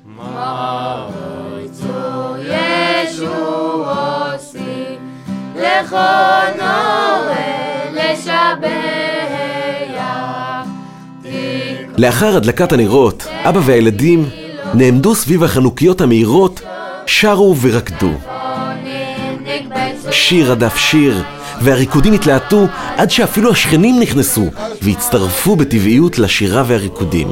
מועצו ישועוסי לכונורי לשבח. לאחר הדלקת הנרות, אבא והילדים נעמדו סביב החנוכיות המהירות, שרו ורקדו. שיר רדף שיר, והריקודים התלהטו עד שאפילו השכנים נכנסו והצטרפו בטבעיות לשירה והריקודים.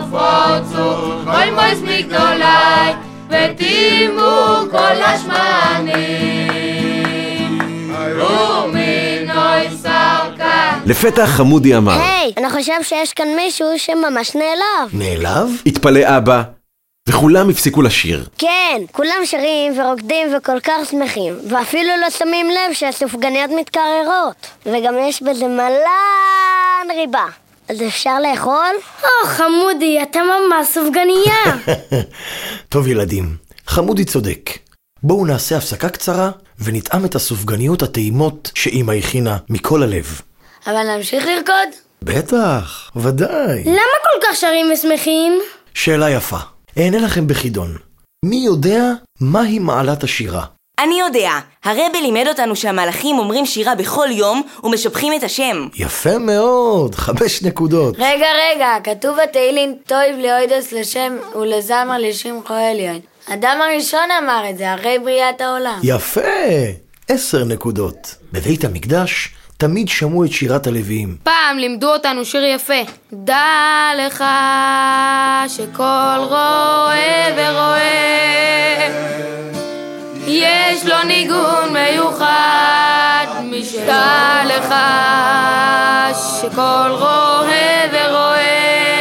לפתע חמודי אמר, היי, אני חושב שיש כאן מישהו שממש נעלב. נעלב? התפלא אבא, וכולם הפסיקו לשיר. כן, כולם שרים ורוקדים וכל כך שמחים, ואפילו לא שמים לב שהסופגניות מתקררות, וגם יש בזה מלא ריבה. אז אפשר לאכול? חמודי, אתה ממש סופגניה. טוב ילדים, חמודי צודק. בואו נעשה הפסקה קצרה ונטעם את הסופגניות הטעימות שאמא הכינה מכל הלב. אבל נמשיך לרקוד? בטח, ודאי. למה כל כך שרים ושמחים? שאלה יפה. אענה לכם בחידון. מי יודע מהי מעלת השירה? אני יודע. הרבי לימד אותנו שהמלאכים אומרים שירה בכל יום ומשבחים את השם. יפה מאוד, 5 נקודות. רגע, כתוב בתהילים טויב לאוידס לשם ולזמר לשמחו עליון. אדם הראשון אמר את זה, הרי בריאת העולם. יפה, 10 נקודות. בבית המקדש תמיד שמעו את שירת הלוויים. פעם לימדו אותנו שיר יפה. דע לך שכל רואה ורואה יש לו ניגון מיוחד משלו. דע לך שכל רואה ורואה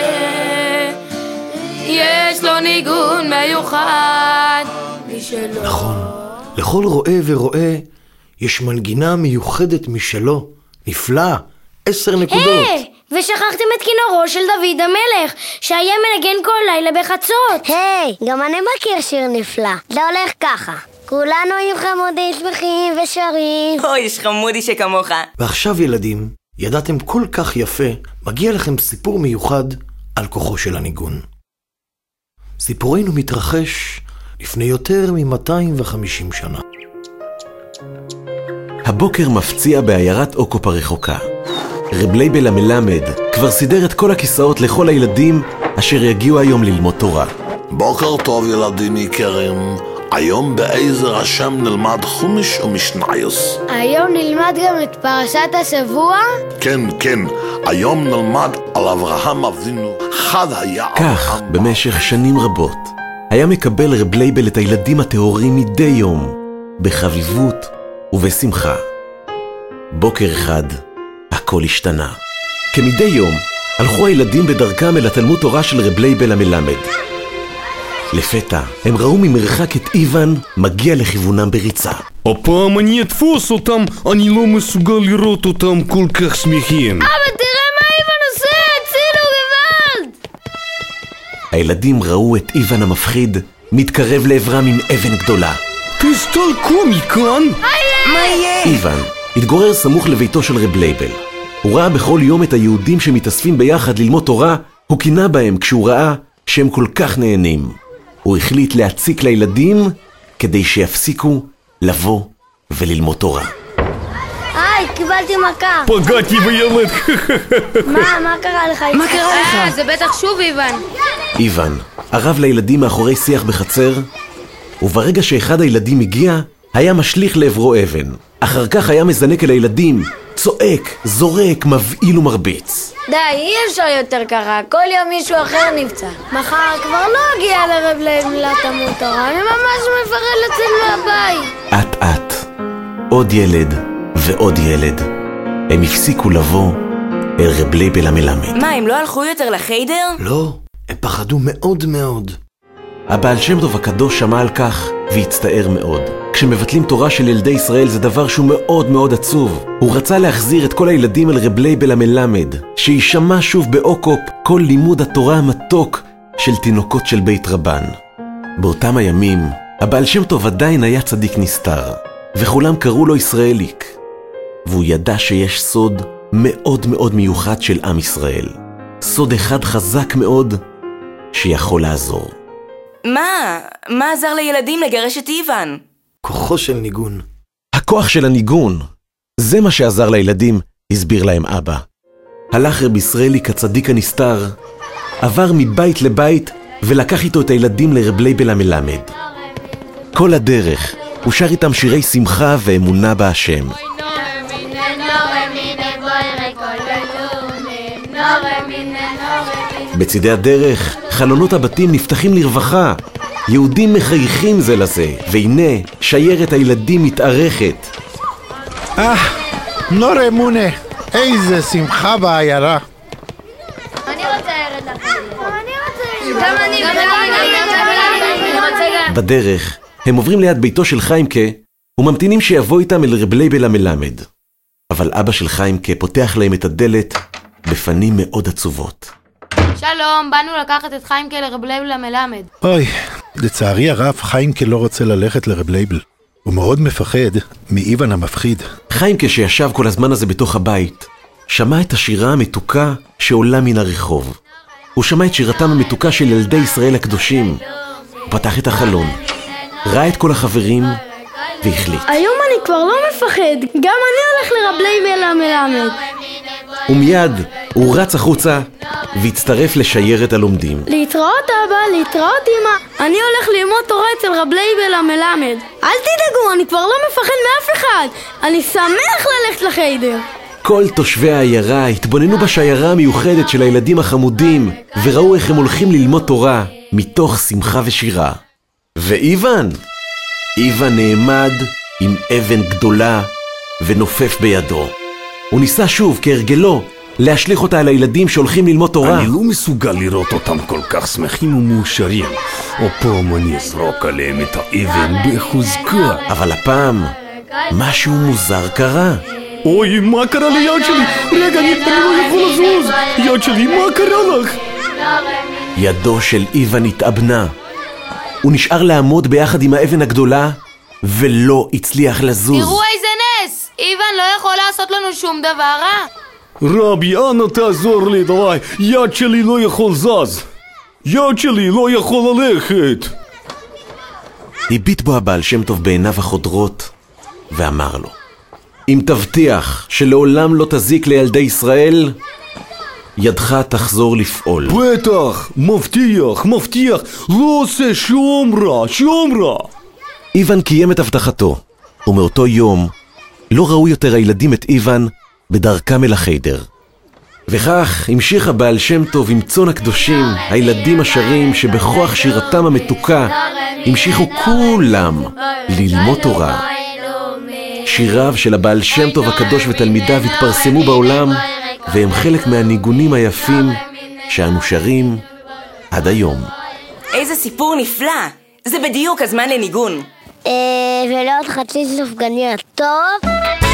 יש לו ניגון מיוחד משלו. נכון, לכל רואה ורואה יש מנגינה מיוחדת משלו. נפלא, 10 נקודות. היי, ושכחתם את כינורו של דוד המלך, שהיה מנגן כל לילה בחצות. היי, גם אני מכיר שיר נפלא. זה הולך ככה. כולנו עם חמודי שמחים ושרים. אוי, יש חמודי שכמוך. ועכשיו ילדים, ידעתם כל כך יפה, מגיע לכם סיפור מיוחד על כוחו של הניגון. סיפורנו מתרחש לפני יותר מ-250 שנה. הבוקר מפציע בעיירת אוקופ הרחוקה. רב לייבל המלמד כבר סידר את כל הכיסאות לכל הילדים אשר יגיעו היום ללמוד תורה. בוקר טוב ילדים יקרים, היום בעזר השם נלמד חומש ומשנייס. היום נלמד גם את פרשת השבוע? כן, היום נלמד על אברהם אבינו, חד היה. כך, במשך שנים רבות, היה מקבל רב לייבל את הילדים הטהורים מדי יום, בחביבות ובשמחה. בוקר אחד, הכל השתנה. כמדי יום, הלכו הילדים בדרכם אל התלמוד תורה של רב לייבל המלמד. לפתע, הם ראו ממרחק את איוון מגיע לכיוונם בריצה. הפעם אני אתפוס אותם, אני לא מסוגל לראות אותם כל כך שמחים. אבא, תראה מה איוון עושה, הצילו גוואלד! הילדים ראו את איוון המפחיד מתקרב לעברם עם אבן גדולה. תסתלקו מכאן! מה יהיה? איוון התגורר סמוך לביתו של רב לייבל. הוא ראה בכל יום את היהודים שמתאספים ביחד ללמוד תורה, הוא קינה בהם כשהוא ראה שהם כל כך נהנים. הוא החליט להציק לילדים כדי שיפסיקו לבוא וללמוד תורה. היי, קיבלתי מכה. פגעתי בילד. מה קרה לך? מה קרה לך? זה בטח שוב איוון. איוון ערב לילדים מאחורי שיח בחצר, וברגע שאחד הילדים הגיע, היה משליך לעברו אבן. אחר כך היה מזנק אל הילדים, צועק, זורק, מבעיל ומרביץ. די, אי אפשר יותר ככה, כל יום מישהו אחר נפצע. מחר כבר לא אגיע לרב לייבל לתלמוד תורה, אני ממש מפחד לצאת מהבית. אט אט, עוד ילד ועוד ילד. הם הפסיקו לבוא אל רב לייבל המלמד. מה, הם לא הלכו יותר לחיידר? לא, הם פחדו מאוד מאוד. הבעל שם טוב הקדוש שמע על כך והצטער מאוד. כשמבטלים תורה של ילדי ישראל זה דבר שהוא מאוד מאוד עצוב. הוא רצה להחזיר את כל הילדים אל רב לייבל המלמד, שישמע שוב באוקופ כל לימוד התורה המתוק של תינוקות של בית רבן. באותם הימים, הבעל שם טוב עדיין היה צדיק נסתר, וכולם קראו לו ישראליק. והוא ידע שיש סוד מאוד מאוד מיוחד של עם ישראל. סוד אחד חזק מאוד שיכול לעזור. מה עזר לילדים לגרש את איוון? כוחו של ניגון. הכוח של הניגון. זה מה שעזר לילדים, הסביר להם אבא. הלך רב ישראלי כצדיק הנסתר, עבר מבית לבית ולקח איתו את הילדים לרב לייבל המלמד. כל הדרך הוא שר איתם שירי שמחה ואמונה בהשם. בצדי הדרך חלונות הבתים נפתחים לרווחה, יהודים מחייכים זה לזה, והנה שיירת הילדים מתארכת. נור אמונה, איזה שמחה בעיירה. אני רוצה ירד לחדר. גם אני רוצה. בדרך הם עוברים ליד ביתו של חיימקה וממתינים שיבוא איתם אל רב לייבל המלמד. אבל אבא של חיימקה פותח להם את הדלת בפנים מאוד עצובות. שלום, באנו לקחת את חיימקה לרב לייבל המלמד. אוי, לצערי הרב חיימקה לא רוצה ללכת לרב לייבל. הוא מאוד מפחד מאיוון המפחיד. חיימקה שישב כל הזמן הזה בתוך הבית, שמע את השירה המתוקה שעולה מן הרחוב. הוא שמע את שירתם המתוקה של ילדי ישראל הקדושים. הוא פתח את החלון, ראה את כל החברים והחליט. היום אני כבר לא מפחד, גם אני הולך לרב לייבל המלמד. ומיד הוא רץ החוצה והצטרף לשיירת הלומדים. להתראות אבא, להתראות אמא. אני הולך ללמוד תורה אצל רב לייבל המלמד. אל תדאגו, אני כבר לא מפחד מאף אחד. אני שמח ללכת לחדר. כל תושבי העיירה התבוננו בשיירה המיוחדת של הילדים החמודים וראו איך הם הולכים ללמוד תורה מתוך שמחה ושירה. ואיוון נעמד עם אבן גדולה ונופף בידו. הוא ניסה שוב כהרגלו להשליך אותה על הילדים שהולכים ללמוד תורה. אני לא מסוגל לראות אותם כל כך שמחים ומאושרים. הפעם אני אזרוק עליהם את האבן בחוזקה. אבל הפעם משהו מוזר קרה. אוי, מה קרה ליד שלי? רגע, אני לא יכול לזוז. יד שלי, מה קרה לך? ידו של איוון התאבנה. הוא נשאר לעמוד ביחד עם האבן הגדולה ולא הצליח לזוז. תראו איזה נס! איוון לא יכול לעשות לנו שום דבר רע. רבי, אנא תעזור לי, דווי. יד שלי לא יכול זז. יד שלי לא יכול ללכת. הביט בו הבעל שם טוב בעיניו החודרות ואמר לו, אם תבטיח שלעולם לא תזיק לילדי ישראל, ידך תחזור לפעול. בטח, מבטיח, לא עושה שום רע. איוון קיים את הבטחתו, ומאותו יום לא ראו יותר הילדים את איוון בדרכם אל החדר. וכך המשיך הבעל שם טוב עם צאן הקדושים, הילדים השרים שבכוח שירתם המתוקה המשיכו כולם ללמוד תורה. שיריו של הבעל שם טוב הקדוש ותלמידיו התפרסמו בעולם, והם חלק מהניגונים היפים שאנו שרים עד היום. איזה סיפור נפלא! זה בדיוק הזמן לניגון. ולעוד חצי סופגניה טוב.